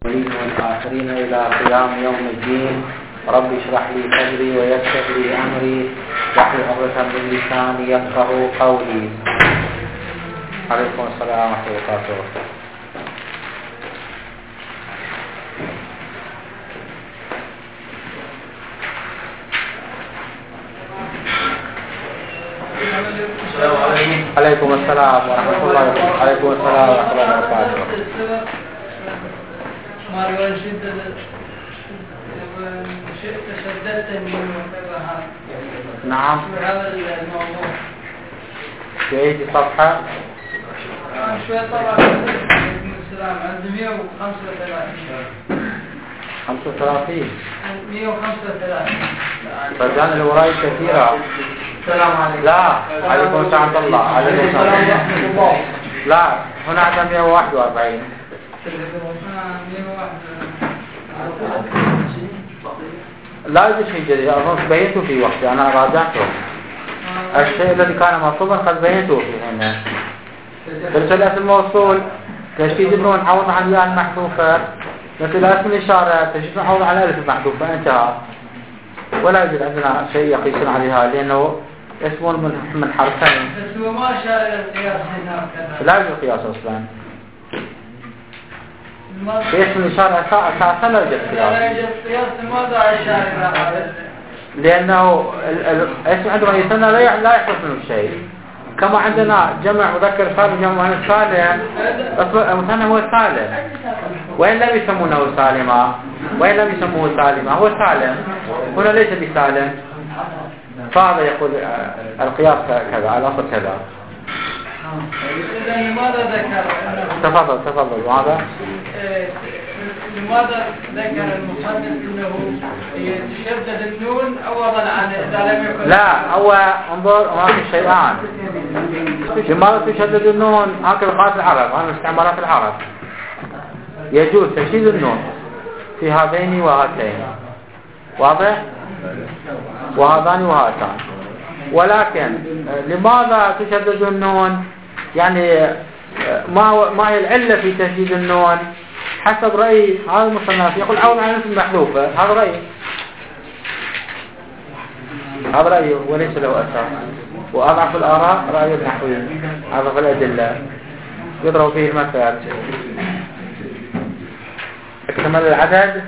الأولين والآخرين إلى قيام يوم الدين. رب اشرح لي صدري ويسر لي أمري واحلل عقدة من لساني يفقهوا قولي. عليكم السلام ورحمة الله وبركاته. عليكم السلام ورحمة الله وبركاته. عليكم السلام ورحمة الله وبركاته. ما تشددت من نعم. هذا الموضوع. في أي صفحة؟ شوية طبعا. عليكم السلام. عند 135. 35. 135. فالجان اللي وراي كثيرة. السلام عليكم. لا. عليكم السلام ورحمة الله. عليكم السلام. لا. هنا عندنا 141. لا يوجد شيء جديد. أظن بينته في وقتي. أنا راجعته. الشيء الذي كان مطلوبا قد بينته في هنا. ترسل اسم الموصول تشديد النون عوض عن الياء المحذوفة، مثل اسم الإشارة تشديد عوض عن الألف المحذوفة. انتهى. ولا يوجد عندنا شيء يقيسون عليها لأنه اسم من حرفين. بس هو ما شاء القياس هنا. لا يوجد قياس أصلا. في اسم الإشارة أساسا لا يوجد قياس. لا يوجد قياس. لماذا الإشارة؟ لأنه الاسم عندما يثنى لا يحدث منه شيء. كما عندنا جمع مذكر سالم جمع مؤنث سالم، المثنى هو سالم وإن لم يسمونه سالما، وإن لم يسموه سالما هو سالم. هنا ليس بسالم. فهذا يقول القياس كذا، الأصل كذا. إذا لماذا ذكر؟ تفضل. وهذا لماذا ذكر المصنف انه تشدد النون عوضا عن اذا لم يكن؟ لا، هو انظر هناك شيئان. لماذا تشدد النون؟ هكذا قالت العرب، هذا استعمالات العرب. يجوز تشديد النون في هذين وهاتين، واضح؟ وهذان وهاتان. ولكن لماذا تشدد النون؟ يعني ما هي العلة في تشديد النون؟ حسب رأي هذا المصنف يقول عوض عن الاسم المحذوفة. هذا رأيه وليس له أثر. وأضعف الآراء رأي النحوي، أضعف الأدلة يضرب فيه المثل. اكتمل العدد.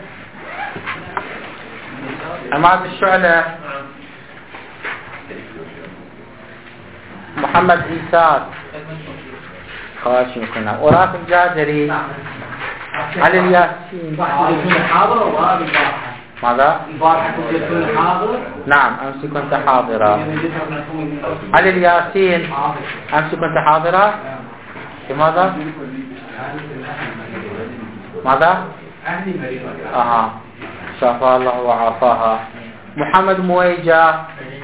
عماد الشعلة، محمد عيسى خاشم كنا، وراث الجازري، علي الياسين. ماذا؟ نعم، أمس كنت حاضرة. علي الياسين، أمس كنت حاضرة. لماذا؟ ماذا؟ شفاها الله وعافاها. محمد مويجة،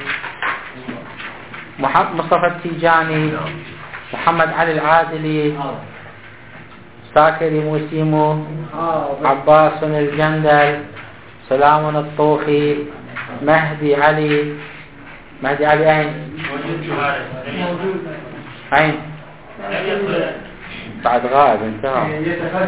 مصطفى التيجاني، محمد علي العادلي، ساكري موسيمو، عباس الجندل، سلام الطوخي، مهدي علي أين؟ أين؟ بعد غائب انتهى.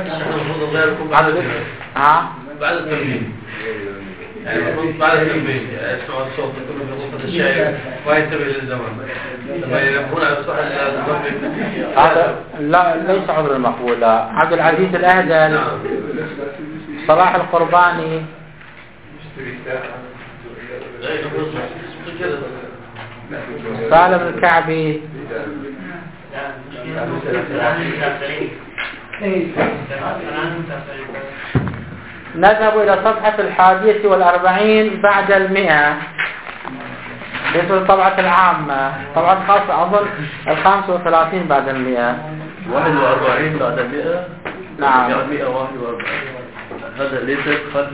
بعد التمرين. بعد التمرين اسمع الصوت يكون في غرفة الشاي ما ينتبه للزمان. لما ينبهون على الصحة هذا لا ليس عذر المقبول. عبد العزيز الأهدل، صلاح القرباني، سالم الكعبي. نذهب إلى صفحة 41 بعد 100. مثل الطبعة العامة، طبعة الخاصة أظن 35 بعد 100. 41 بعد 100. نعم. 141. هذا ليس خلف.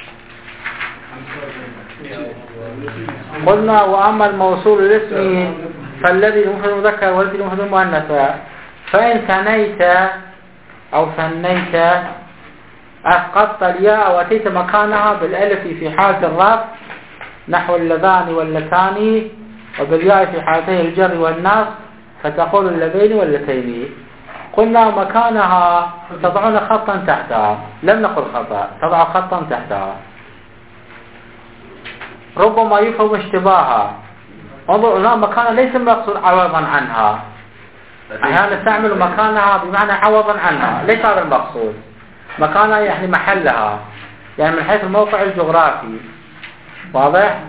قلنا وأما الموصول الاسمي فالذي المفرد المذكر والذي المفرد المؤنث، فإن ثنيت أو ثنيت أسقطت الياء وأتيت مكانها بالألف في حالة الرفع نحو اللذان واللتان، وبالياء في حالتي الجر والنصب فتقول اللذين واللتين. قلنا مكانها تضعون خطا تحتها، لم نقل خطأ، تضع خطا تحتها. ربما يفهم اشتباهها. انظر هنا مكانها ليس المقصود عوضا عنها، أحيانا نستعمل مكانها بمعنى عوضا عنها، ليس هذا المقصود. مكانها يعني محلها، يعني من حيث الموقع الجغرافي. واضح؟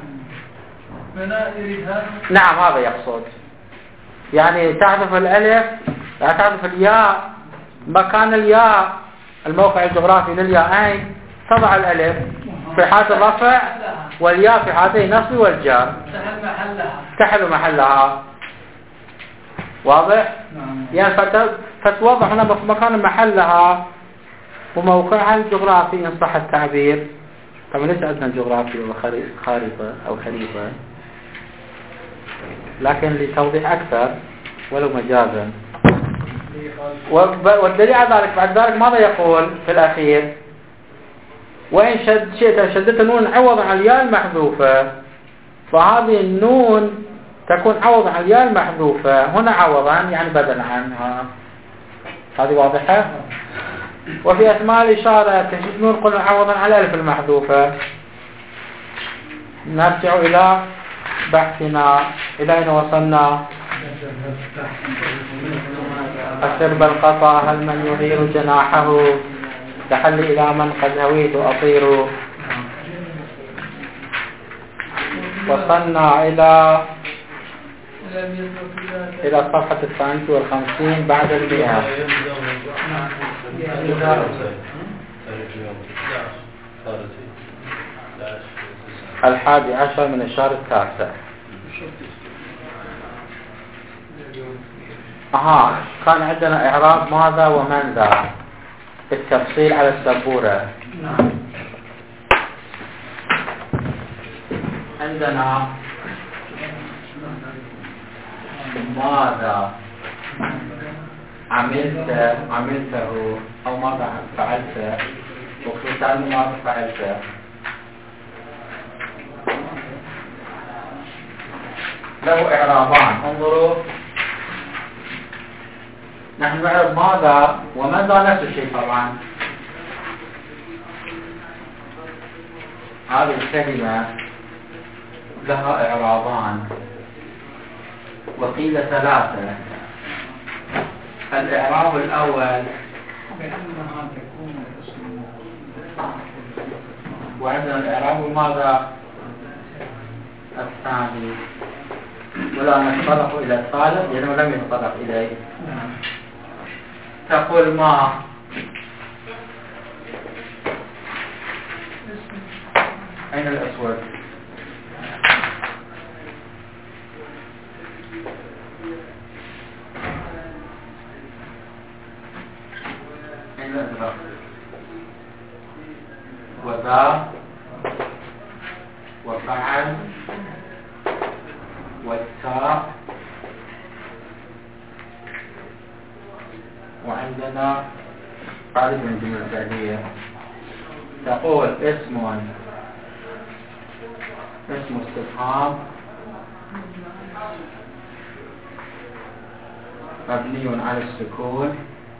نعم هذا يقصد. يعني تعرف الألف، لا تعرف الياء، مكان الياء الموقع الجغرافي للياءين، تضع الألف في حالة الرفع والياء في حالتي النصب والجر، تحل محلها. واضح؟ يعني فتوضح هنا مكان محلها وموقعها الجغرافي إن صح التعبير. طبعا ليس عندنا جغرافي خارطة أو خريطة، لكن لتوضيح أكثر ولو مجازا. والدليل على ذلك بعد ذلك ماذا يقول في الأخير؟ وإن شدت النون عوضا عن الياء المحذوفة، فهذه النون تكون عوضا عن الياء المحذوفة. هنا عوضا يعني بدلا عنها. هذه واضحة؟ وفي أسماء الإشارة تشدد النون قلنا عوضا عن الألف المحذوفة. نرجع إلى بحثنا، إلى أين وصلنا؟ أسرب القطا هل من يغير جناحه، تحل إلى من قد هويت أطير. وصلنا إلى الصفحة 52 بعد 100. الحادي عشر من الشهر التاسع. كان عندنا إعراب ماذا ومن ذا التفصيل على السبورة. عندنا ماذا عملته أو ماذا فعلت، وخصوصا ماذا فعلت. له إعرابان. انظروا، نحن نعرف ماذا وماذا نفس الشيء طبعا. هذه الكلمة لها إعرابان وقيل ثلاثة. الإعراب الأول بأنها تكون اسم، وعندنا الإعراب ماذا الثاني، ولا نتطرق إلى الثالث لأنه لم يتطرق إليه. تقول ما أين الأسود؟ أين الأزرق؟ وذا وفعل والتاء، وعندنا قاعدة من الجملة الفعلية تقول اسم استفهام مبني على السكون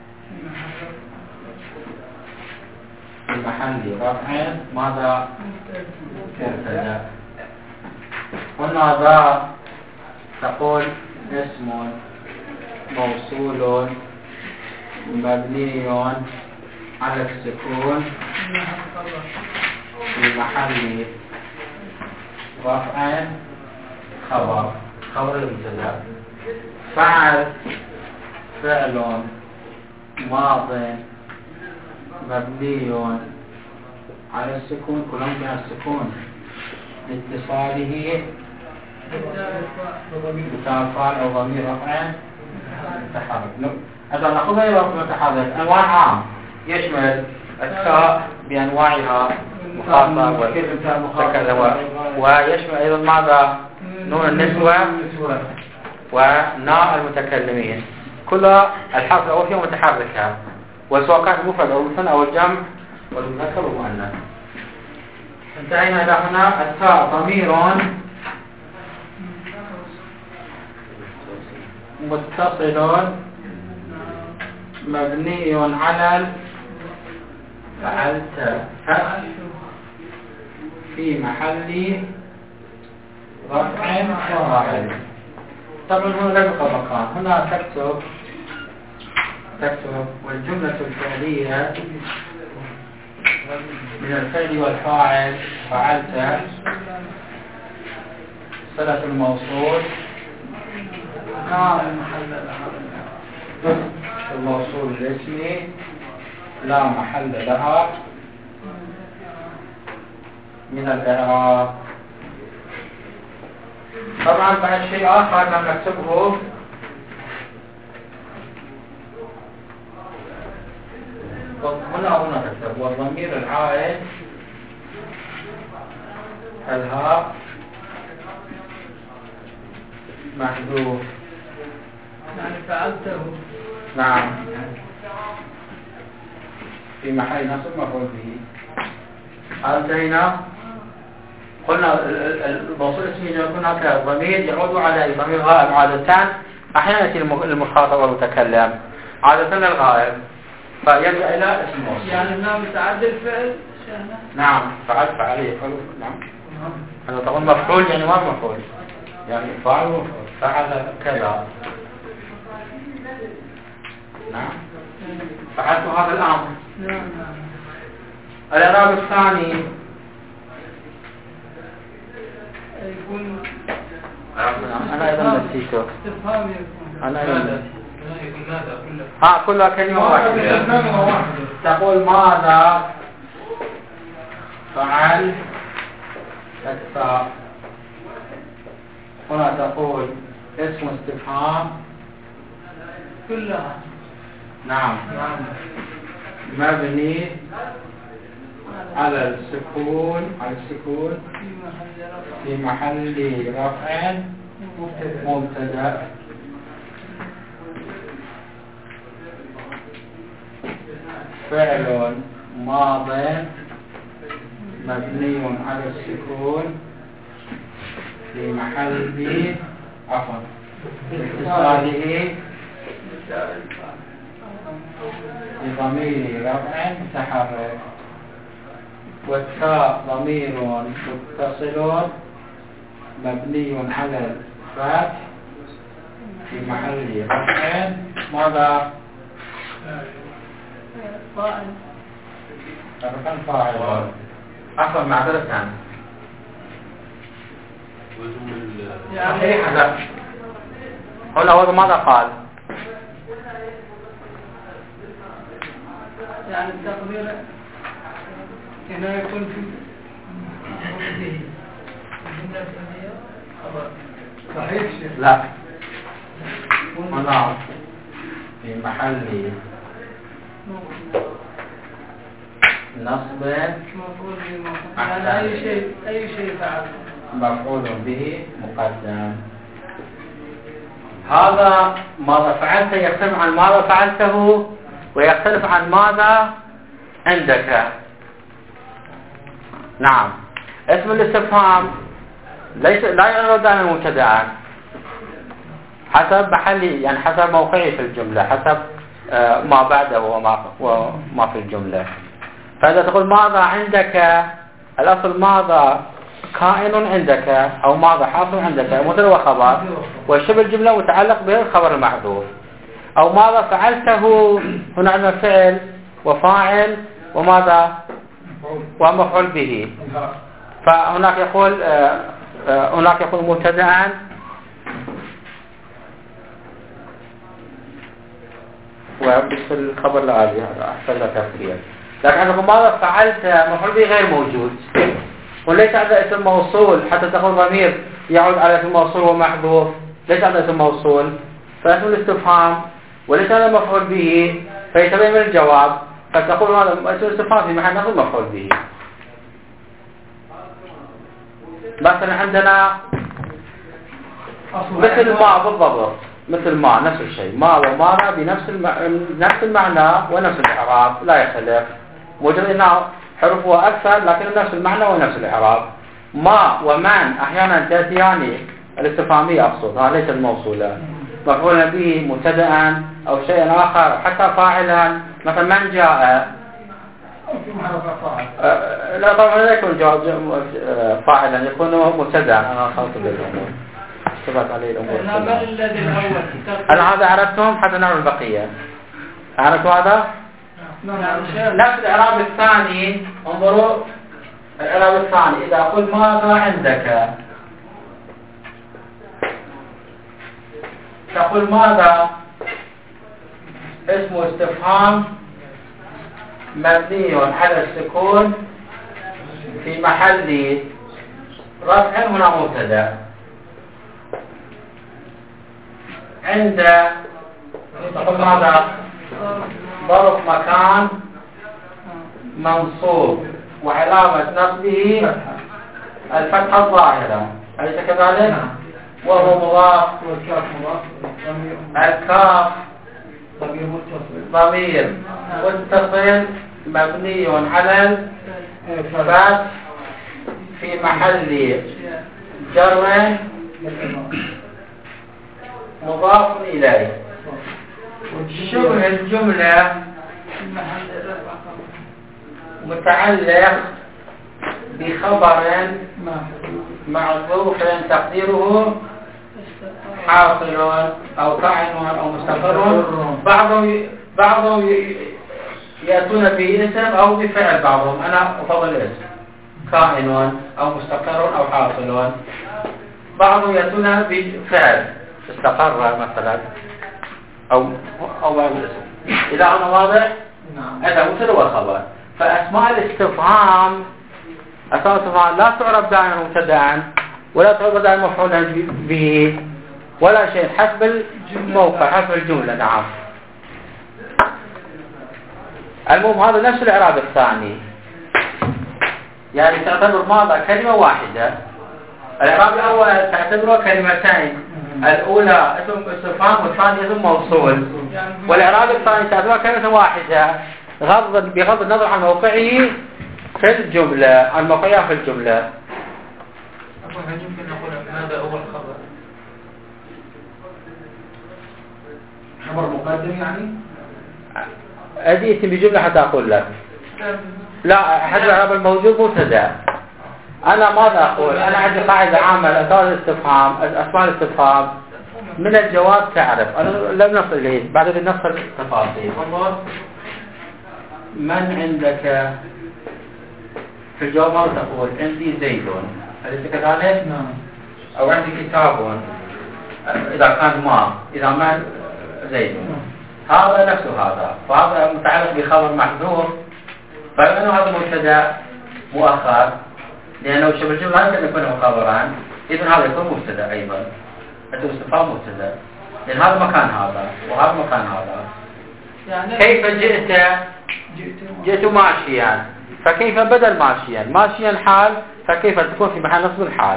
في محل رفع ماذا مبتدأ. هنا ذا تقول اسم موصول مبني على السكون في محل رفع خبر المبتدأ. فعل فعل ماض مبني على السكون، كلهم من السكون لاتصاله بتاء أو ضمير رفع متحرك. هذا نأخذها إلى رفع متحرك. أنواع عام يشمل التاء بأنواعها مخاطب ومتكلم، ويشمل أيضا ماذا نون النسوة وناء المتكلمين. كلها الحرف الأول فيها متحركة، وسواء كان المفرد أو المثنى أو الجمع والمذكر والمؤنث. انتهينا إلى هنا. التاء ضمير متصل مبني على فعلت في محل رفع فاعل. طبعا هنا لا يبقى مكان، هنا تكتب والجملة الفعلية من الفعل والفاعل فعلت صلة الموصول الموصول الاسمي لا محل لها من الإعراب. طبعا بعد شيء آخر لما نكتبه هنا نكتب والضمير العائد الهاء محذوف. يعني فعلته. نعم في محل نصب مفعول به. انتهينا. قلنا الموصول الاسمي يكون هكذا ضمير يعود على ضمير غائب عادة، احيانا ياتي المخاطب والمتكلم، عادة الغائب فيرجع الى اسم الموصول. يعني انه متعدل فعل. نعم فعليه نعم. هذا تقول مفعول يعني ما مفعول، يعني فعل كذا. نعم فعلت هذا الامر. نعم. الإعراب الثاني يكون أنا أيضا نسيته. استفهام يكون. أنا أيضا نسيته. يكون نادى كلها كلمة واحدة. تقول ماذا فعل أكثر. هنا تقول اسم استفهام كلها. نعم مبني على السكون في محل رفع مبتدأ فعل ماض مبني على السكون في محل اتصاله بضمير رفع متحرك، والتاء ضمير متصل مبني على الفتح في محل رفع ماذا؟ فاعل. عفوا معذرة صحيح. لا هنا هو ماذا قال؟ يعني التقدير هنا يكون في صحيح. لا هنا في محل نصب على أي شيء فعل مفعول به مقدم. هذا ماذا فعلت يختلف عن ماذا فعلته ويختلف عن ماذا عندك. نعم اسم الاستفهام لا يعرض عن المبتدأ حسب محلي، يعني حسب موقعه في الجملة، حسب ما بعده وما في الجملة. فإذا تقول ماذا عندك، الأصل ماذا كائن عندك أو ماذا حاصل عندك مبتدأ وخبر، وشبه الجملة متعلق بالخبر المحذوف. أو ماذا فعلته هنا عندنا فعل وفاعل وماذا ومفعول به. فهناك يقول مبتدأ وبس الخبر العادي هذا أحسن له تفسير. لكن عندكم ماذا فعلت مفعول به غير موجود، وليس هذا اسم موصول حتى تقول ضمير يعود على اسم موصول ومحذوف، ليس هذا اسم موصول فاسم الاستفهام، وليس هذا مفعول به فيتبين من الجواب، فتقول هذا اسم الاستفهام في محل نصب مفعول به. مثلا عندنا مثل ما بالضبط، مثل ما نفس الشيء، ما وماذا بنفس المعنى ونفس الإعراب لا يختلف، مجرد أنها حروفها أكثر لكن نفس المعنى ونفس الإعراب. ما ومن أحيانا تأتيان الاستفهامية أقصد، هذا ليس الموصولة، مفعول به مبتدأ أو شيء آخر، حتى فاعلا مثلا من جاء لا طبعا لا يكون فاعلا، يكون مبتدأ. أنا خلط بالأمور اشتبهت عليه الأمور. أنا هذا عرفتهم حتى نعرف البقية. عرفتوا هذا؟ نفس الإعراب الثاني. انظروا الإعراب الثاني، إذا قلت ماذا عندك تقول ماذا اسم استفهام مبني على السكون في محل رفع، هنا مبتدا. عند تقول ماذا ظرف مكان منصوب وعلامة نصبه الفتحة الظاهرة، أليس كذلك؟ وهو مضاف، الكاف ضمير متصل مبني على الفتح في محل جر مضاف إليه. شبه الجملة متعلق بخبر معذوف تقديره حاصل أو كائن أو مستقر. بعضهم يأتون باسم أو بفعل، بعضهم أنا أفضل اسم كائن أو مستقر أو حاصل، بعضهم يأتون بفعل استقر مثلا أو بعض الاسم. إذا أنا واضح؟ هذا مبتدا والخبر. فأسماء الاستفهام لا تعرف دائما مبتدأ ولا تعرف دائما مفعولا به ولا شيء، حسب الموقع حسب الجملة. نعم. المهم هذا نفس الإعراب الثاني، يعني تعتبر ماذا كلمة واحدة. الإعراب الأول تعتبره كلمتين، الأولى اسم استفهام والثانية اسم موصول، والإعراب الثاني تعتبره كلمة واحدة بغض النظر عن موقعه في الجملة، عن موقعها في الجملة. هل يمكن نقول هذا هو الخبر؟ خبر مقدم يعني؟ أجيت بجملة حتى أقول لك. لا، حتى الإعراب الموجود مبتدأ. أنا ماذا أقول؟ أنا عندي قاعدة عامة لأسماء الاستفهام، أسماء الاستفهام من الجواب تعرف. أنا لم نصل إليه، بعد نصل التفاصيل. انظر، من عندك في الجواب ماذا تقول؟ عندي زيد، أليس كذلك؟ نعم. أو عندي كتاب إذا كان ما، إذا ما زيد. هذا نفسه هذا، فهذا متعلق بخبر محذوف، فلأنه هذا مبتدأ مؤخر، لأنه شبه الجملة لا يمكن يكون خبران، إذن هذا يكون مبتدأ أيضا. الاستفهام مبتدأ، لأن هذا مكان هذا وهذا مكان هذا. يعني كيف جئت ماشيا، فكيف بدل ماشيا حال، فكيف تكون في محل نصب الحال.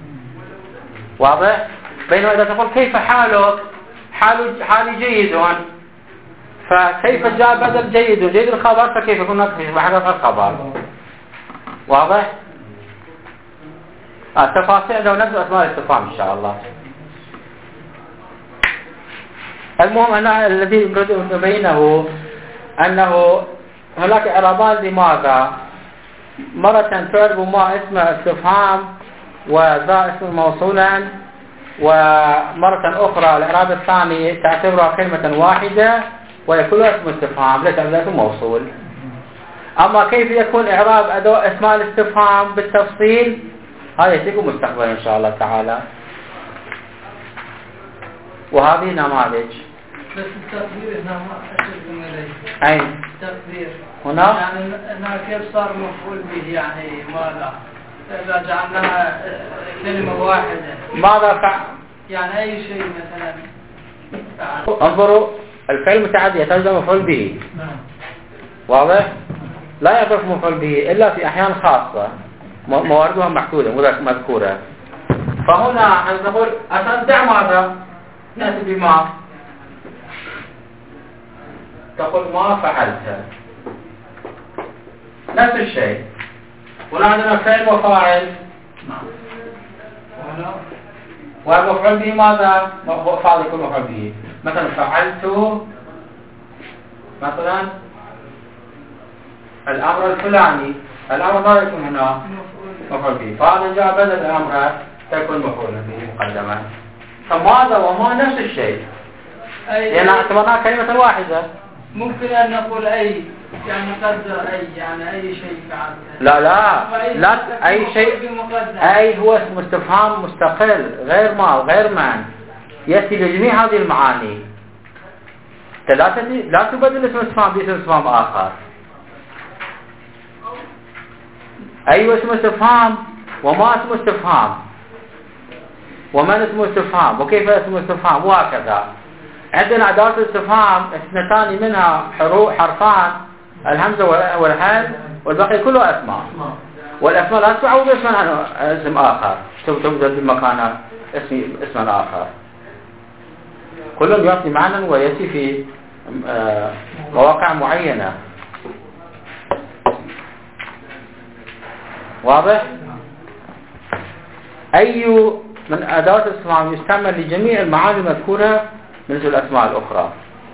واضح؟ بينما إذا تقول كيف حالك، حالي جيد، فكيف جاء بدل جيد الخبر، فكيف يكون في محل نصب الخبر. واضح؟ تفاصيل لو نبدأ أسماء الاستفهام إن شاء الله. المهم أنا الذي نبينه أنه هناك إعرابان لماذا. مرة تعرب ما اسم استفهام وذا اسم موصولا، ومرة أخرى الإعراب الثاني تعتبرها كلمة واحدة ويكون اسم استفهام ليس اسم موصول. أما كيف يكون إعراب أداة اسماء الاستفهام بالتفصيل هذا يكون مستقبلا إن شاء الله تعالى. وهذه نماذج. بس التقدير هنا ما أشد من إليه. أين؟ التقدير هنا؟ يعني هنا كيف صار مفعول به، يعني ماذا؟ إذا جعلناها كلمة واحدة. ماذا فعل؟ يعني أي شيء مثلا. انظروا، الفعل المتعدي يترجم مفعول به. نعم. واضح؟ لا يعرف مفعول به إلا في أحيان خاصة مواردها محدودة مذكورة. فهنا أن نقول أتدع ماذا؟ نأتي بما، تقول ما فعلت، نفس الشيء. هنا عندنا فعل وفاعل. نعم. وهنا والمفعول به ماذا؟ فاعل يكون مفعول به. مثلا فعلت مثلا الأمر الفلاني، الأمر ماذا يكون هنا؟ مفعول به. فهذا جاء بدل الأمر تكون مفعولا به مقدما. فماذا وما نفس الشيء، يعني اعتبرناها كلمة واحدة. ممكن أن نقول أي، يعني نقدر أي، يعني أي شيء فعلته. لا أي شيء. أي هو اسم استفهام مستقل غير ما غير من يأتي بجميع هذه المعاني. لا تبدل اسم استفهام باسم استفهام آخر. أي اسم استفهام وما اسم استفهام ومن اسم استفهام وكيف اسم استفهام وهكذا. عندنا أدوات الاستفهام اثنتان منها حرفان، الهمزة والهاء، والباقي كله أسماء. والأسماء لا تعوض اسما عن اسم آخر، توجد بمكان اسما آخر. كلهم يأتي معنى ويأتي في مواقع معينة. واضح؟ أي من أدوات الاستفهام يستعمل لجميع المعاني المذكورة مثل الأسماء الأخرى.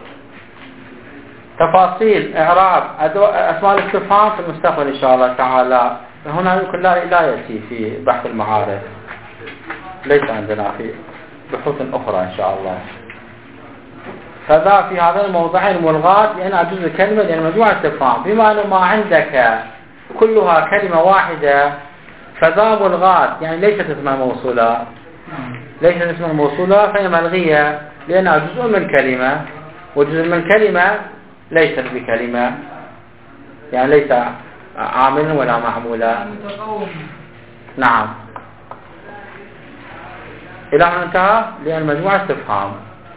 تفاصيل إعراب أسماء الاستفهام في المستقبل إن شاء الله تعالى. هنا لا يأتي في بحث المعارف، ليس عندنا في بحوث أخرى إن شاء الله. فذا في هذين الموضعين ملغات لأن أجوز كلمة لأن مجموعة استفهام، بما أن ما عندك كلها كلمة واحدة فذا ملغات، يعني ليست اسمها موصولة، ليست اسمها موصولة فهي ملغية لأنها جزء من كلمة، وجزء من كلمة ليست بكلمة، يعني ليس عاملا ولا معمولا. نعم. إلى هنا انتهى لأن مجموعة استفهام.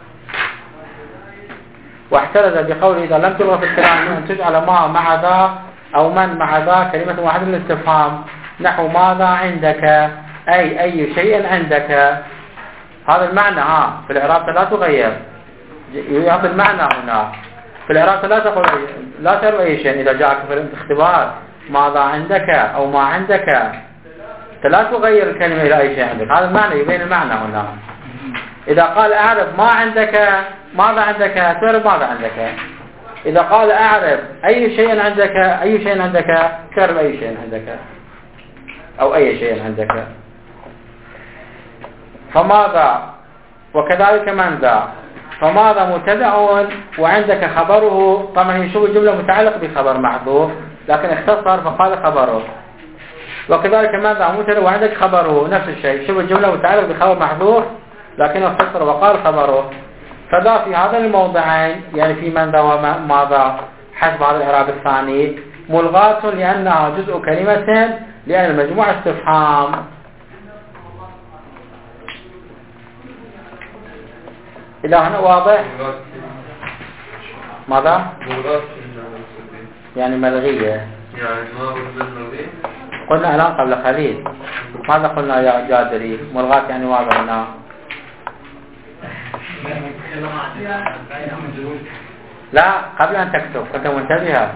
واحترز بقوله إذا لم تلغى في الكلام أن تجعل ما مع ذا أو من مع ذا كلمة واحدة للاستفهام، نحو ماذا عندك، أي شيء عندك. هذا المعنى في الإعراب لا تغير، يعطي المعنى هنا في الإعراب لا تقول أي شيء. إذا جاءك في الاختبار ماذا عندك أو ما عندك لا تغير الكلمة إلى أي شيء عندك، هذا المعنى يبين المعنى هنا. إذا قال أعرف ما عندك ماذا عندك تعرف ماذا عندك. إذا قال أعرف أي شيء عندك تعرف أي شيء عندك أو أي شيء عندك. فماذا وكذلك من ذا، فماذا مبتدأ وعندك خبره. طبعا يشوف الجملة متعلق بخبر محذوف لكن اختصر فقال خبره. وكذلك من ذا مبتدأ وعندك خبره نفس الشيء، شوف الجملة متعلق بخبر محذوف لكن اختصر وقال خبره. فذا في هذا الموضعين يعني في من ذا وماذا حسب هذا الإعراب الثاني ملغاة لأنها جزء كلمة لأن المجموعة استفهام. إلى هنا واضح؟ ماذا؟ يعني ملغية، يعني ما ملغية. قلنا الآن قبل قليل ماذا قلنا يا جادري؟ ملغاة يعني ماذا هنا؟ لا قبل أن تكتب كنت منتبهة.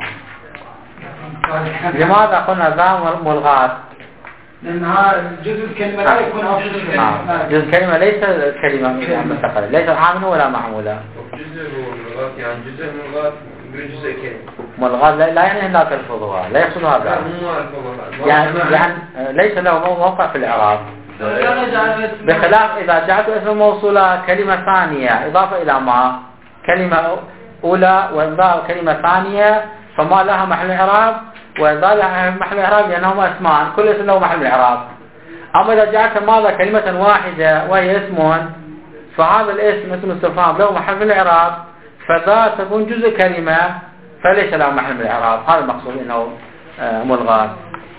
لماذا قلنا ذا ملغاة؟ لأنها جزء الكلمة لا يكون أو جزء الكلمة ليس كلمة مستقلة، ليس عاملا ولا معمولا. جزء ملغاة يعني جزء ملغاة بجزء كلمة. ملغاة لا يعني لا تلفظها، لا يقصد هذا. يعني ليس له موقع في الإعراب. بخلاف إذا جاءت اسم موصولة كلمة ثانية إضافة إلى ما كلمة أولى وإضافة كلمة ثانية فما لها محل إعراب وإذا لها محل إعراب لأنهما اسمان كل اسم له محل إعراب. أما إذا جاءت ماذا كلمة واحدة وهي اسم فهذا الاسم اسم استفهام له محل الإعراب فذا تكون جزء كلمة فليس له محل الإعراب. هذا المقصود إنه ملغاة.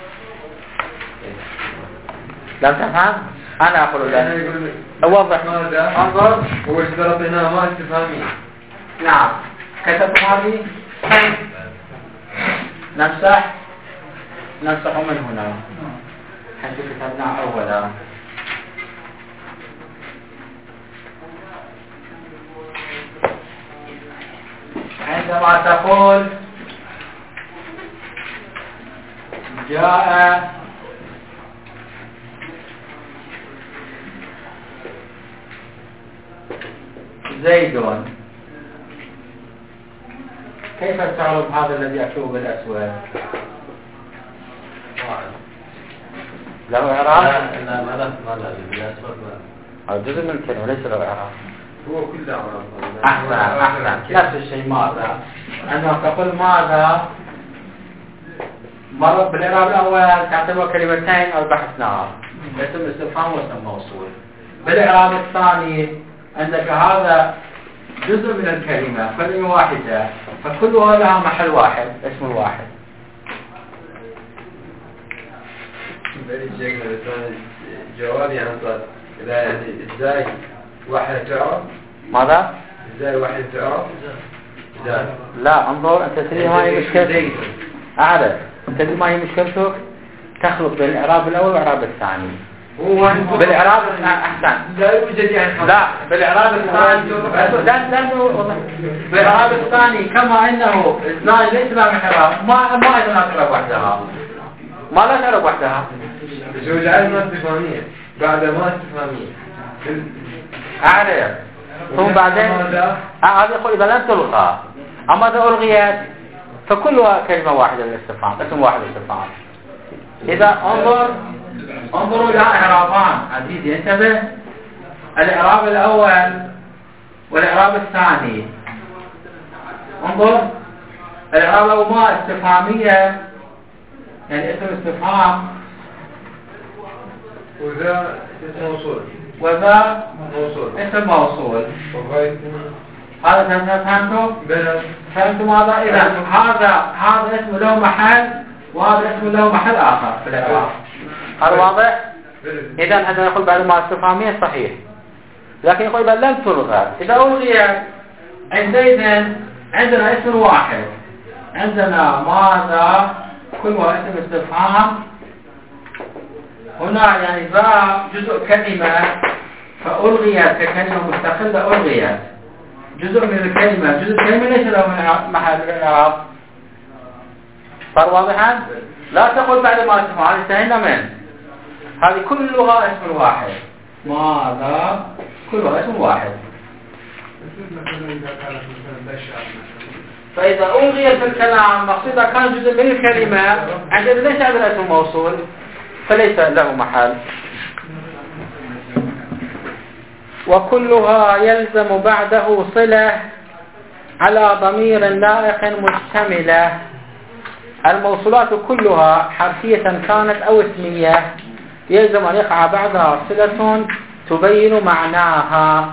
لم تفهم؟ أنا أقول لك أوضح. انظر هو اشترط هنا ما استفهامي. نعم كتبت هذه نمسح من هنا حيث كتبنا أولا. عندما تقول جاء زيد. كيف تعرف هذا الذي أكتبه بالأسود؟ له إعراب؟ لا ما لازم بالأسود هذا جزء من الكلمة ليس له إعراب. هو كله إعراب. أحسن نفس الشيء. ماذا؟ أنه تقول ماذا مرة بالإعراب الأول تعتبر كلمتين أو بحثناها اسم استفهام واسم موصول. بالإعراب الثاني عندك هذا جزء من الكلمة كلمة واحدة فكلها لها محل واحد اسم واحد. جواب يعني ازاي واحد تعرف؟ ماذا؟ ازاي واحد تعرف؟ لا انظر انت تدري ما هي مشكلتك. اعرف انت تدري ما هي مشكلتك. تخلط بين الاعراب الاول والاعراب الثاني. هو بالاعراب احسن. لا يوجد يعني لا بالاعراب الثاني لا بالاعراب الثاني كما انه اثنان ليس لها محراب ما اذا تعرف وحدها ما لا تعرف وحدها. بس هو جعل ما استفهامية بعد ما استفهامية. اعرف ثم بعدين هذا يقول اذا لم تلغى اما اذا الغيت فكلها كلمة واحدة للاستفهام اسم واحد للاستفهام. اذا انظروا الى اعرابان عزيزي انتبه. الاعراب الاول والاعراب الثاني. انظر الاعراب الاول ما استفهامية يعني اسم استفهام وذا اسم موصول وذا موصول اسم موصول. هذا فهمتوا؟ بلى. فهمتوا ماذا؟ إذا هذا اسم له محل وهذا اسم له محل آخر في الإعراب. هذا واضح؟ إذا هذا يقول بعد ما استفهامية صحيح لكن يقول إذا لم تلغى إذا ألغيت عندئذ عندنا اسم واحد عندنا ماذا كلها اسم استفهام. هنا يعني ذا جزء كلمة فألغيت ككلمة مستقلة ألغيت جزء من الكلمة جزء الكلمة ليس له محل الإعراب. صار واضحا؟ لا تقول بعد ما تسمع انتهينا من هذه كلها اسم واحد. ماذا كلها اسم واحد. فإذا ألغيت الكلام مقصودا كان جزء من الكلمة عندما ليس هذا الاسم موصول فليس له محل. وكلها يلزم بعده صلة على ضمير لائق مشتملة. الموصولات كلها حرفية كانت أو اسمية يلزم أن يقع بعدها صلة تبين معناها.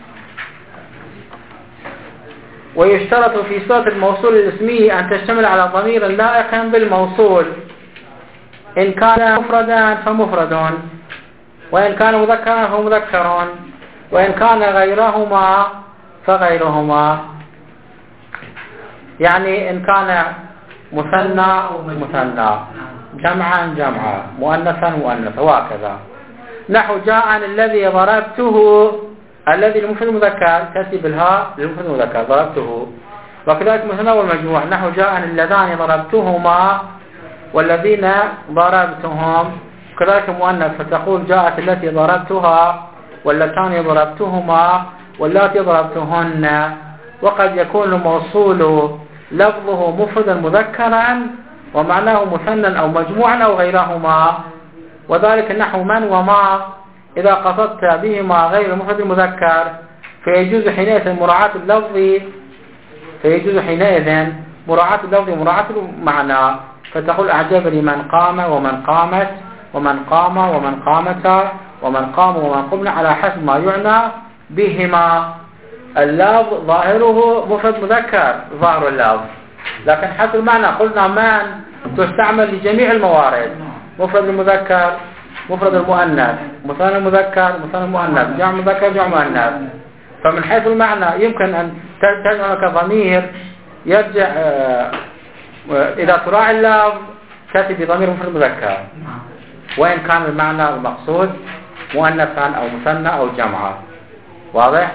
ويشترط في صلة الموصول الاسمي أن تشتمل على ضمير لائق بالموصول إن كان مفردا فمفرد وإن كان مذكرا فمذكر وإن كان غيرهما فغيرهما. يعني إن كان مثنى مثنى جمعا جمعا مؤنثا مؤنثا وهكذا. نحو جاء الذي ضربته الذي المفرد المذكر تأتي بالهاء للمفرد المذكر ضربته. وكذلك مثنى والمجموع نحو جاء اللذان ضربتهما والذين ضربتهم. كذلك مؤنث فتقول جاءت التي ضربتها واللتان ضربتهما واللاتي ضربتهن. وقد يكون الموصول لفظه مفردا مذكرا ومعناه مثنى أو مجموعا أو غيرهما. وذلك نحو من وما إذا قصدت بهما غير المفرد المذكر فيجوز حينئذ مراعاة اللفظ مراعاة المعنى. فتقول أعجبني من قام ومن قامت ومن قام ومن قامتا ومن قام ومن قمنا على حسب ما يعنى بهما. اللفظ ظاهره مفرد مذكر ظاهر اللفظ لكن حسب المعنى قلنا من تستعمل لجميع الموارد مفرد المذكر مفرد المؤنث مثنى المذكر مثنى المؤنث جمع مذكر جمع مؤنث. فمن حيث المعنى يمكن أن تجعل لك ضمير يرجع إذا تراعي اللفظ تأتي بضمير مفرد مذكر وإن كان المعنى المقصود مؤنثا أو مثنى أو جمعا. واضح؟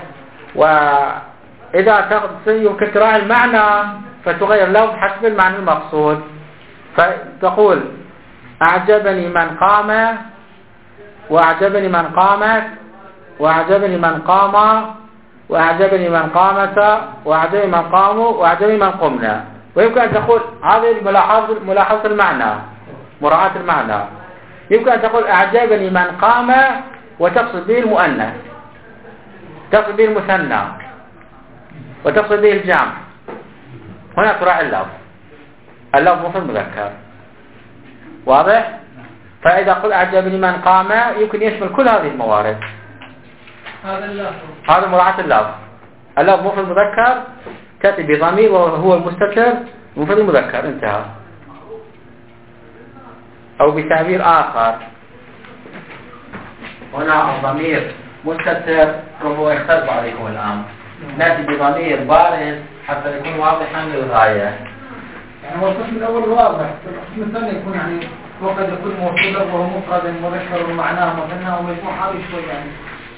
وإذا يمكن تراعي المعنى فتغير اللفظ حسب المعنى المقصود. فتقول أعجبني من قام وأعجبني من قامت وأعجبني من قام وأعجبني من قامت وأعجبني من قاموا وأعجبني من قمنا. ويمكن أن تقول هذه ملاحظة المعنى، مراعاة المعنى. يمكن أن تقول أعجبني من قام وتقصد به المؤنث، تقصد به المثنى، وتقصد به الجمع. هنا تراعي اللفظ مفرد مذكر. واضح؟ فإذا قل أعجبني من قام يمكن يشمل كل هذه الموارد. هذا مراعاة اللفظ مفرد مذكر تأتي بضمير وهو المستتر مفرد مذكر، انتهى. أو بتعبير آخر، هنا الضمير مستتر وهو يختلف عليكم الآن، نأتي بضمير بارز حتى يكون واضحا للغاية. يعني هو القسم الأول واضح، القسم الثاني يكون يعني وقد يكون موصولا وهو مفرد مذكر ومعناه مثنى ومجموع، هذا شوي يعني.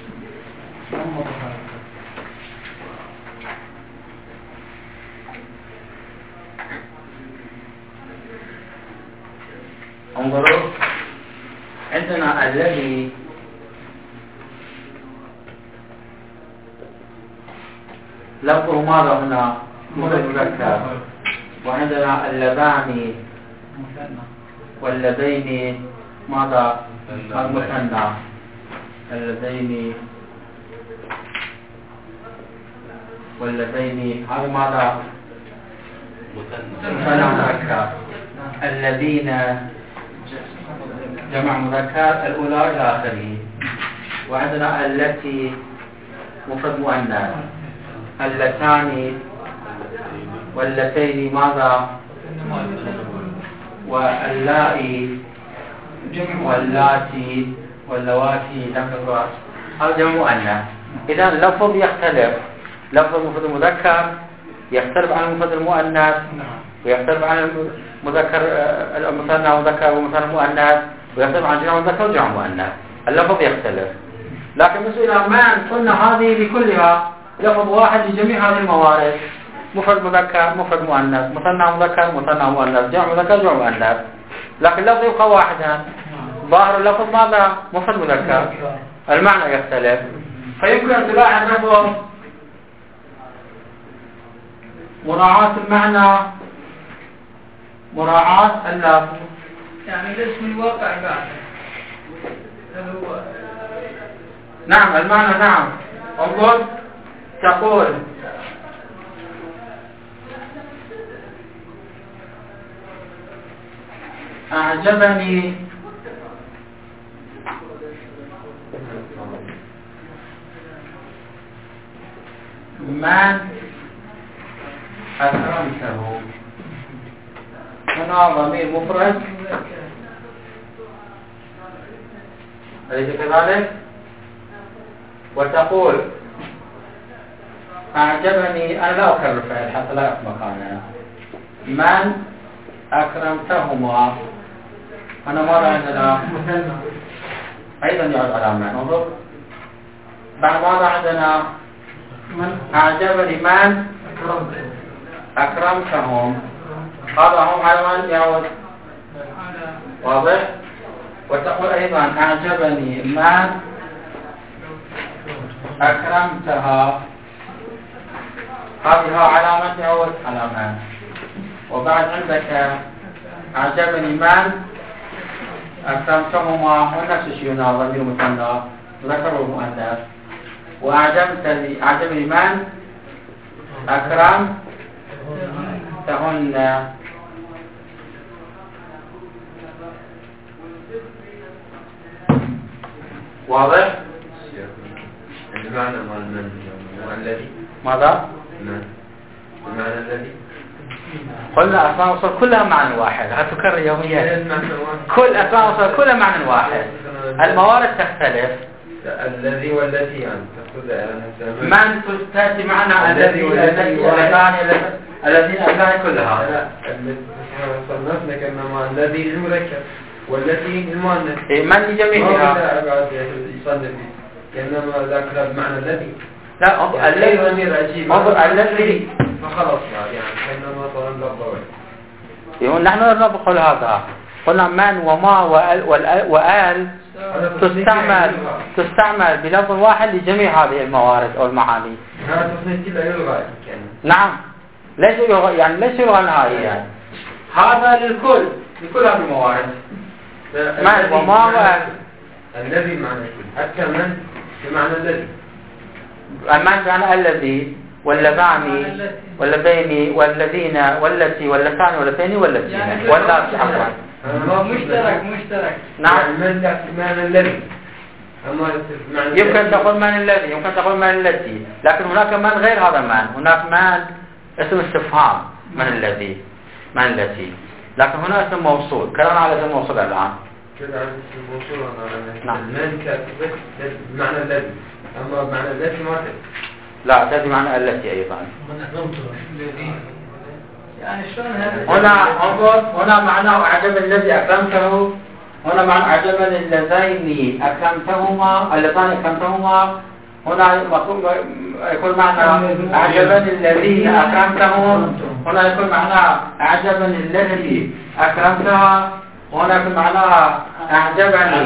انظروا، عندنا الذي لفظه ماذا هنا؟ مذكر. وعندنا اللذان واللذين ماذا؟ المثنى. اللذين واللذين هذا ماذا؟ مثنى مذكر. الذين جمع مذكر الأولى إلى آخره. وعندنا التي مفرد مؤنث. اللتان واللتين ماذا؟ واللائي واللاتي واللواتي جمع الراس، هذا جمع مؤنث. إذا اللفظ يختلف، لفظ المفرد المذكر يختلف عن المفرد المؤنث، ويختلف عن المذكر المثنى ومذكر ومثنى المؤنث، ويختلف عن جمع مذكر وجمع مؤنث. اللفظ يختلف. لكن بالنسبة إلى من قلنا هذه بكلها لفظ واحد لجميع هذه الموارد، مفرد مذكر مفرد مؤنث، مثنى مذكر مثنى مؤنث، جمع مذكر جمع مؤنث، لكن اللفظ يبقى واحدا. ظاهر اللفظ ماذا؟ مفرد مذكر، المعنى يختلف. فيمكن أن تلاحظ اللفظ مراعاة المعنى، مراعاة اللفظ. يعني الاسم الواقع بعد نعم المعنى نعم. انظر، تقول أعجبني من أكرمته. هنا ضمير مفرد أليس كذلك؟ وتقول أعجبني، أنا لا أكرر الفعل حتى لا يقف مكانه، من أكرمتهما. أنا ماذا عندنا؟ أيضا يعود على من. انظر، بعد ماذا عندنا؟ أعجبني من أكرمتهم، هذا هم على من يعود؟ واضح؟ وتقول أيضا أعجبني من أكرمتها، هذه علامة يعود على من. وبعد عندك أعجبني من أكرمتهما، ونفس الشيء هنا ضمير مثنى ذكر ومؤنث. أعجبني من أكرمتهن. واضح؟ المعنى من الذي ماذا؟ المعنى الذي قلنا أسماء وصول كلها معنى واحد، هتكرر يوميا. كل أسماء وصول كلها معنى واحد، الموارد تختلف. الذي والتي أنت من تأتي معنا الذي والتي الذين أتاني كلها. لا، صنفنا كأنما الذي المذكر والتي المؤنث. من لجميعها. كأنما ذكر بمعنى الذي. لا، انظر الذي فخلص يعني كأنما طلب لفظه. يقول نحن نقول هذا، قلنا من وما وآل تستعمل بلفظ واحد لجميع هذه الموارد أو المعاني. هذا تصنيف لا يلغى نعم ليش يلغى يعني ليش يلغى نهائيا هذا لكل هذه الموارد من وما الذي معنى حتى من بمعنى الذي من بمعنى الذي واللذان واللذين والذين والتي واللتان واللتين والتين واللاتي عفوا مشترك نعم من بمعنى الذي يمكن تقول من الذي يمكن تقول من التي لكن هناك من غير هذا من هناك من اسم استفهام من الذي من التي لكن هنا اسم موصول كلامنا على اسم موصول الآن كذا عن اسم موصول نعم من كاتبت بمعنى الذي أما بمعنى التي ما لا تأتي معنى التي أيضا يعني شلون هذا هنا انظر هنا معناه أعجبني الذي أكرمته هنا معنى أعجبني اللذين أكرمتهما اللذان أكرمتهما هنا يكون معنى أعجبني الذين أكرمتهم هنا يكون معنى أعجبني الذي أكرمتها وهنا يكون معناها أعجبني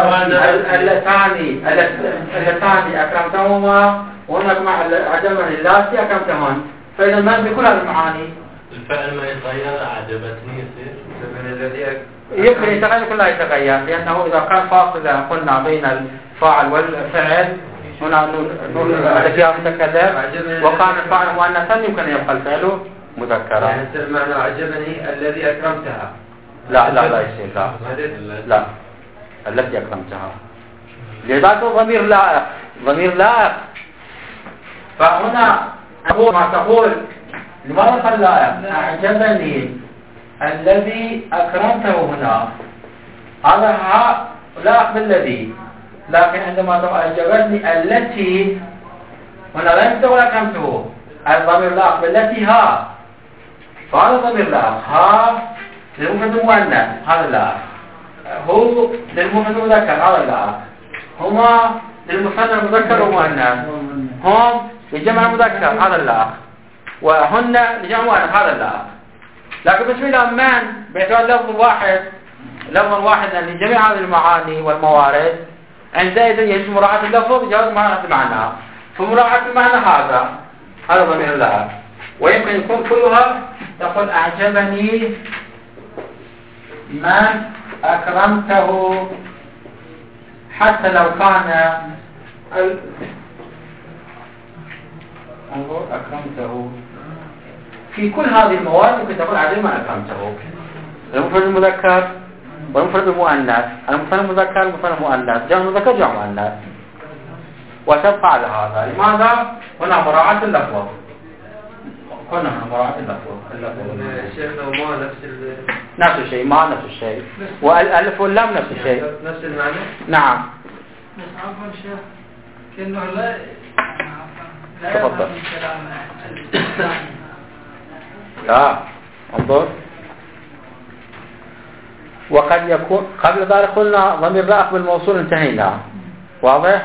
اللتان أكرمتهما وهنا يكون أعجبني اللاتي أكرمتهن فإذا ما بكل هذه المعاني الفعل ما يتغير أعجبتني يصير يمكن يتغير كلها يتغير لأنه إذا كان فاصلة قلنا بين الفاعل والفعل هنا نقول فيها متكلم وكان الفاعل مؤنثا يمكن أن يبقى الفعل مذكرا يعني معنى أعجبني الذي أكرمتها لا يصير لا التي أكرمتها لذلك ضمير لائق فهنا أقول ما تقول لماذا قال لائق أعجبني الذي أكرمته هنا هذا لائق بالذي لكن عندما تقول أعجبتني التي هنا لا تقول أكرمته الضمير لائق بالتي ها فهذا ضمير لائق ها للمفرد المؤنث هذا لائق هو للمفرد المذكر هذا لائق هما للمثنى المذكر والمؤنث هم للجمع المذكر هذا اللائق وهن لجمع المؤنث هذا اللائق لكن بالنسبه الى من باعتبار لفظ واحد لجميع هذه المعاني والموارد عندئذ يجب مراعاة اللفظ بجواز مراعاة المعنى فمراعاة المعنى هذا ضمير اللائق ويمكن يكون كلها تقول أعجبني من أكرمته حتى لو كان أكرمته في كل هذه المواد ممكن تقول أعجبني من أكرمته المفرد المذكر والمفرد المؤنث المثنى المذكر والمثنى المؤنث جمع المذكر جمع المؤنث وتبقى على هذا لماذا؟ هنا مراعاة اللفظ كنا من مراعاة اللفظ الشيخ لو ما نفس الشيء ما نفس الشيء والألف واللام نفس الشيء نفس المعنى نعم بس عفوا شيخ كأنه لا تفضل لا انظر وقد يكون قبل ذلك قلنا ضمير لائق بالموصول انتهينا واضح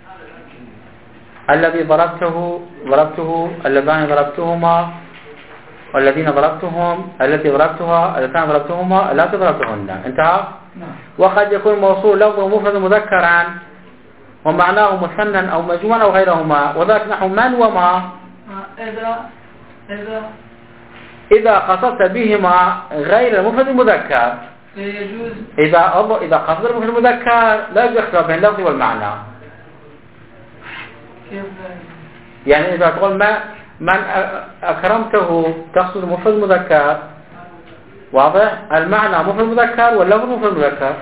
الذي ضربته اللذان ضربتهما والذين ضربتهم التي ضربتها اللتان ضربتهما اللاتي ضربتهن انتهى وقد يكون موصول لفظه مفرد مذكرا ومعناه مثنى او مجموعا او غيرهما وذلك نحو من وما إذا قصدت بهما غير المفرد المذكر يجوز إذا قصدت المفرد المذكر لا يجوز اختلاف بين اللفظ والمعنى كيف يعني إذا تقول من أكرمته تقصد مفرد مذكر واضح المعنى مفرد مذكر واللفظ مفرد مذكر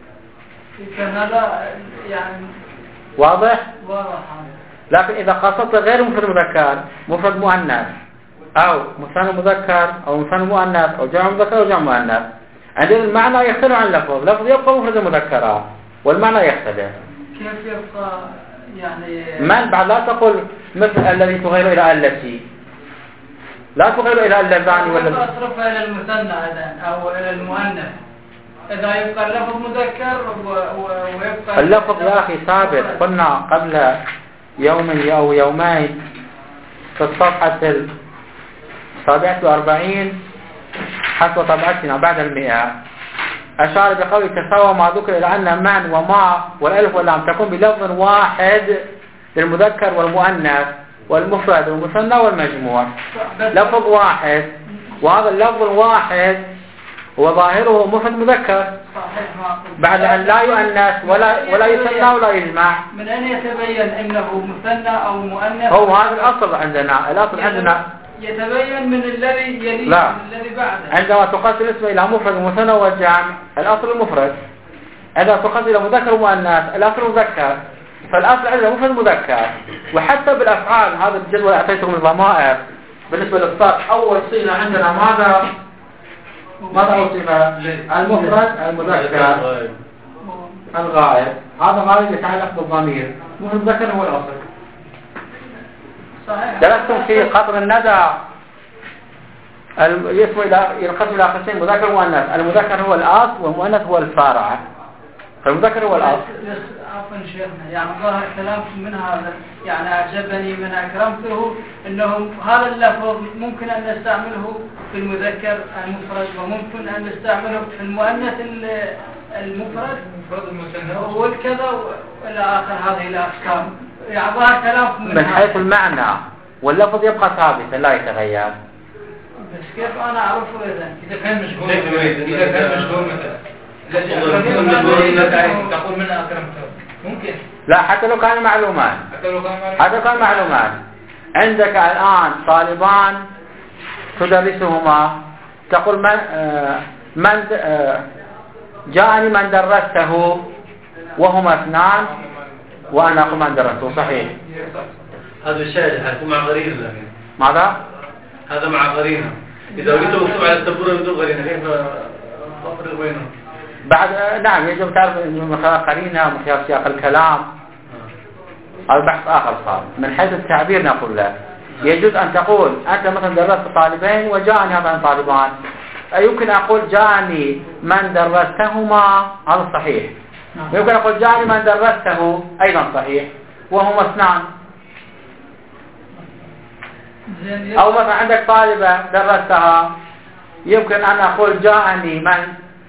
هذا يعني واضح واضح لكن إذا قصدت غير مفرد مذكر مفرد مؤنث أو مثنى مذكر أو مثنى مؤنث أو جمع مذكر أو جمع مؤنث عندنا المعنى يختلف عن اللفظ يبقى مفرد مذكرا والمعنى يختلف كيف يبقى يعني من بعد لا تقول مثل الذي تغير إلى التي لا تغير إلى اللذان ولا تصرفها إلى المثنى أو إلى المؤنث إذا يبقى اللفظ مذكر ويبقى اللفظ يا أخي ثابت قلنا قبل يوم أو يومين في الصفحة 47 حسب طبعتنا بعد 100 أشار بقول تساوى ما ذكر إلى أن من وما والألف واللام تكون بلفظ واحد للمذكر والمؤنث والمفرد والمثنى والمجموع لفظ واحد، وهذا اللفظ الواحد هو ظاهره مفرد مذكر بعد أن لا يؤنث ولا يثنى ولا يجمع. من أين يتبين أنه مثنى أو مؤنث؟ هو هذا الأصل عندنا. الأصل عندنا يتبين من الذي يليه لا. من الذي بعده. عندما تقسم الاسم إلى مفرد ومثنى والجمع الأصل المفرد، عندما تقسم إلى مذكر ومؤنث الأصل مذكر، فالأصل عندنا مفرد مذكر. وحتى بالأفعال هذا الجدول أعطيتكم الضمائر بالنسبة للصرف أول صيغة عندنا ماذا وصف المفرد المذكر الغائب، هذا غائب يتعلق بالضمير، مفرد مذكر هو الأصل. درستم في قطر الندى الاسم ينقسم إلى قسمين مذكر ومؤنث، المذكر هو الأصل والمؤنث هو الفارع، فالمذكر هو الأصل. عفوا شيخنا، يعني ظاهر كلامكم من هذا يعني أعجبني من أكرمته أنه هذا اللفظ ممكن أن نستعمله في المذكر المفرد وممكن أن نستعمله في المؤنث المفرد والكذا وإلى آخر هذه الأحكام. يعني ظاهر كلامكم من حيث المعنى واللفظ يبقى ثابتا لا يتغير. بس كيف أنا أعرفه إذا كان مشهور؟ إذا كان مشهور تقول من أكرمته ممكن. لا حتى لو كان معلومان، حتى لو كان معلومان. عندك الآن طالبان تدرسهما تقول من جاءني من درسته وهما اثنان وأنا أقول من درسته صحيح. هذا الشاهد حيكون مع قرينة. ماذا؟ هذا مع قرينة. إذا أريد أكتب على السبورة بدون قرينة كيف أفرق بينهم؟ بعد نعم يجب تعرف من خلال قرينة من خلال سياق الكلام. هذا بحث آخر صار. من حيث التعبير نقول لك يجوز أن تقول أنت مثلا درست طالبين وجاءني هذان طالبان، يمكن أقول جاءني من درستهما هذا صحيح، يمكن أقول جاءني من درسته أيضا صحيح وهما اثنان. أو مثلا عندك طالبة درستها يمكن أن أقول جاءني من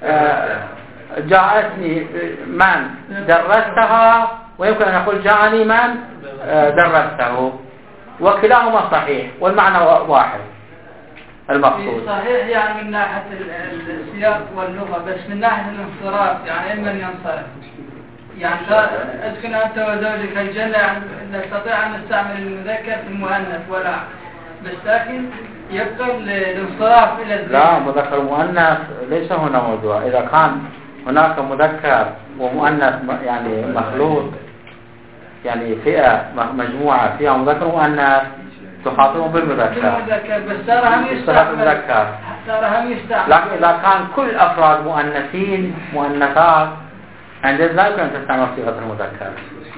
جاءتني من درستها ويمكن أن أقول جاءني من درسته، وكلاهما صحيح والمعنى واحد المقصود. صحيح يعني من ناحية السياق واللغة، بس من ناحية الانصراف يعني إما ينصرف يعني أسكن أنت وزوجك الجنة يعني نستطيع أن نستعمل المذكر في المؤنث ولا، بس لكن يبقى الانصراف إلى الذكر. لا مذكر ومؤنث ليس هنا موضوع. إذا كان هناك مذكر ومؤنث يعني مخلوط يعني فئة مجموعة فيها مذكر ومؤنث تخاطبهم بالمذكر بس صار هم يستعمل. لكن إذا كان كل أفراد مؤنثين مؤنثات عندئذ لا يمكن أن تستعمل صيغة المذكر.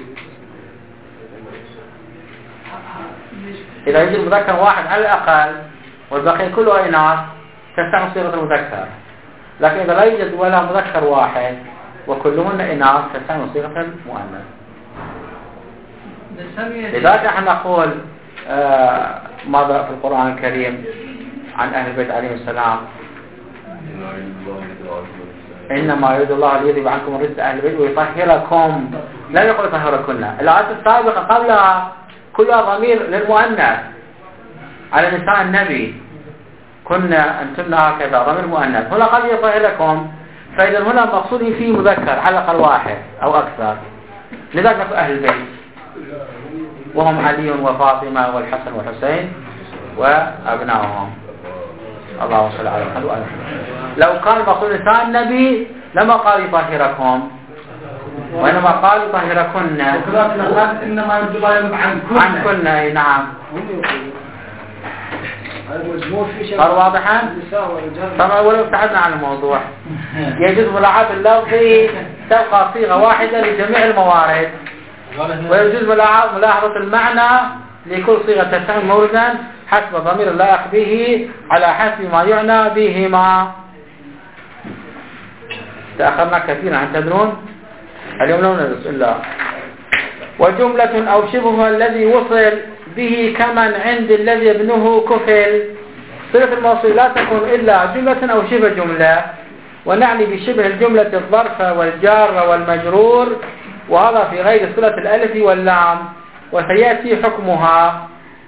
إذا يوجد مذكر واحد على الأقل والباقي كله إناث تستعمل صيغة المذكر، لكن إذا لا يوجد ولا مذكر واحد وكلهن إناث تستعمل صيغة المؤنث. لذلك نحن نقول ماذا في القرآن الكريم عن أهل البيت عليهم السلام؟ إنما يريد الله ليذهب عنكم الرجس أهل البيت ويطهركم، لا يقول يطهركن. الآيات السابقة قبلها كلها ضمير للمؤنث على لسان النبي، كنا أنتن هكذا ضمير مؤنث. هنا قال يطهركم، فإذا هنا مقصود فيه مذكر على الأقل واحد أو أكثر. لذلك نقول أهل البيت وهم علي وفاطمة والحسن والحسين وأبنائهم. اللهم صل على محمد. لو كان مقصود لسان النبي لما قال يطهركم وإنما قال يطهركن. إنما يريد الله يذهب عنكن. نعم. صار واضحا؟ طبعا ولو ابتعدنا عن الموضوع يجوز ملاحظة اللفظ تبقى صيغة واحدة لجميع الموارد، ويجوز ملاحظة المعنى لكل صيغة تستعمل موردا حسب ضمير اللائق به على حسب ما يعنى بهما. تأخرنا كثيرا عن تدرون اليوم لو ندرس إلا وجملة أو شبه الذي وصل به كمن عند الذي ابنه كفل. صلة الموصول لا تكون إلا جملة أو شبه جملة، ونعني بشبه الجملة الظرف والجار والمجرور، وهذا في غير صلة الألف واللام، وسيأتي حكمها.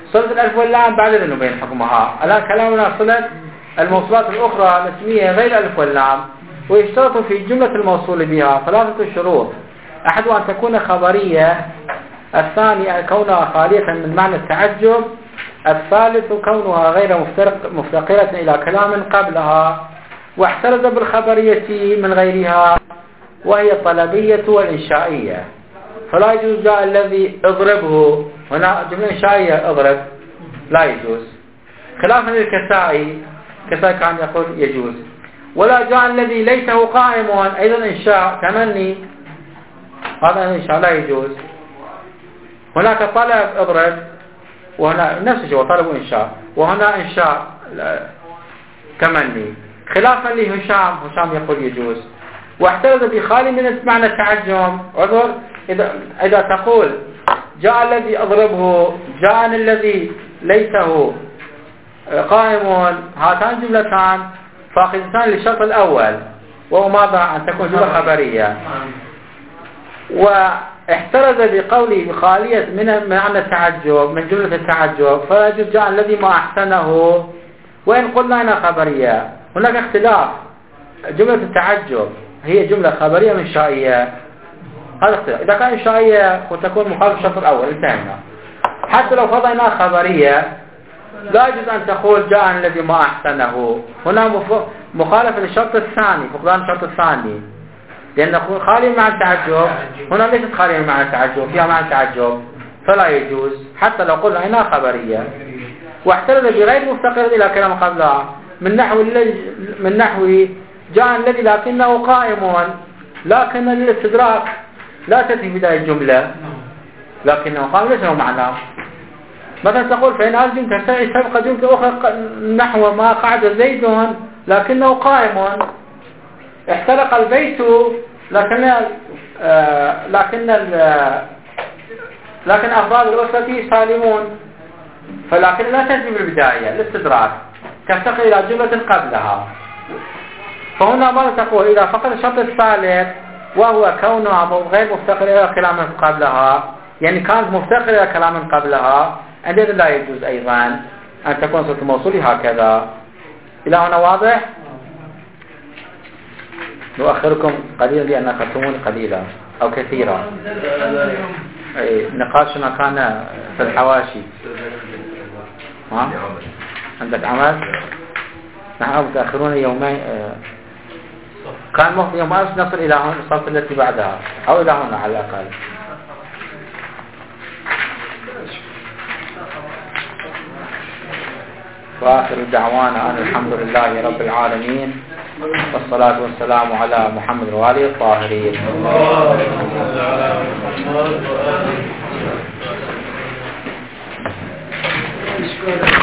صلة الألف واللام بعد إذن نبين حكمها. الآن كلامنا صلة الموصولات الأخرى الاسمية غير الألف واللام، ويشترط في جملة الموصول بها 3 شروط: أحدها أن تكون خبرية، الثاني كونها خالية من معنى التعجب، الثالث كونها غير مفتقرة إلى كلام قبلها، واحترز بالخبرية من غيرها وهي الطلبية والإنشائية. فلا يجوز جاء الذي اضربه، هنا جملة إنشائية اضرب لا يجوز، خلافا للكسائي، كسائي كان يقول يجوز. ولا جاء الذي ليته قائم، أيضا إنشاء تمني، هذا إنشاء لا يجوز. هناك طلب اضرب، وهنا نفس الشيء طلب وإنشاء، وهنا إنشاء تمني، خلافا لهشام، هشام يقول يجوز. واحترز بخالي من معنى التعجم، عذر إذا تقول جاء الذي أضربه، جاء الذي ليته قائم، هاتان جملتان فاقدتان للشرط الأول، وهو ماذا؟ أن تكون جملة خبرية. واحترز بقوله بخالية من معنى التعجب، من جملة التعجب، فلا يجوز جاء الذي ما أحسنه، وإن قلنا أنها خبرية. هناك اختلاف، جملة التعجب هي جملة خبرية من إنشائية، هذا اختلاف. إذا كان إنشائية وتكون مخالف الشرط الأول انتهينا. حتى لو فرضنا خبرية لا يجوز أن تقول جاء الذي ما أحسنه، هنا مخالفة للشرط الثاني، فقدان الشرط الثاني، لأن خالي مع التعجب، هنا ليست خالية مع التعجب، فيها مع التعجب، فلا يجوز حتى لو قلنا إنها خبرية. واحترز بغير مفتقر إلى كلام قبلها، من نحو جاء الذي لكنه قائم، لكن الاستدراك لا تأتي بداية الجملة، لكنه قائم ليس له معنى. مثلا تقول فإن هذه الجملة تبقى جملة أخرى نحو ما قعد زيد لكنه قائم، احترق البيت لكن أفراد الأسرة سالمون، فلكن لا تأتي بالبداية الاستدراك، تفتقر إلى جملة قبلها. فهنا ماذا تقول؟ إذا فقد الشرط الثالث وهو كونها غير مفتقر إلى كلام قبلها، يعني كانت مفتقر إلى كلام قبلها، عندئذ لا يجوز أيضا أن تكون صلة الموصول هكذا. إلى هنا واضح؟ نؤخركم قليلا لأن أخذتموني قليلا أو كثيرا. نقاشنا كان في الحواشي. ها؟ عندك عمل؟ نحن متأخرون يومين، كان مفضي يوم أمس نصل إلى هنا الصف التي بعدها أو إلى هنا على الأقل. وآخر دعوانا أن الحمد لله رب العالمين، والصلاة والسلام على محمد وآله الطاهرين.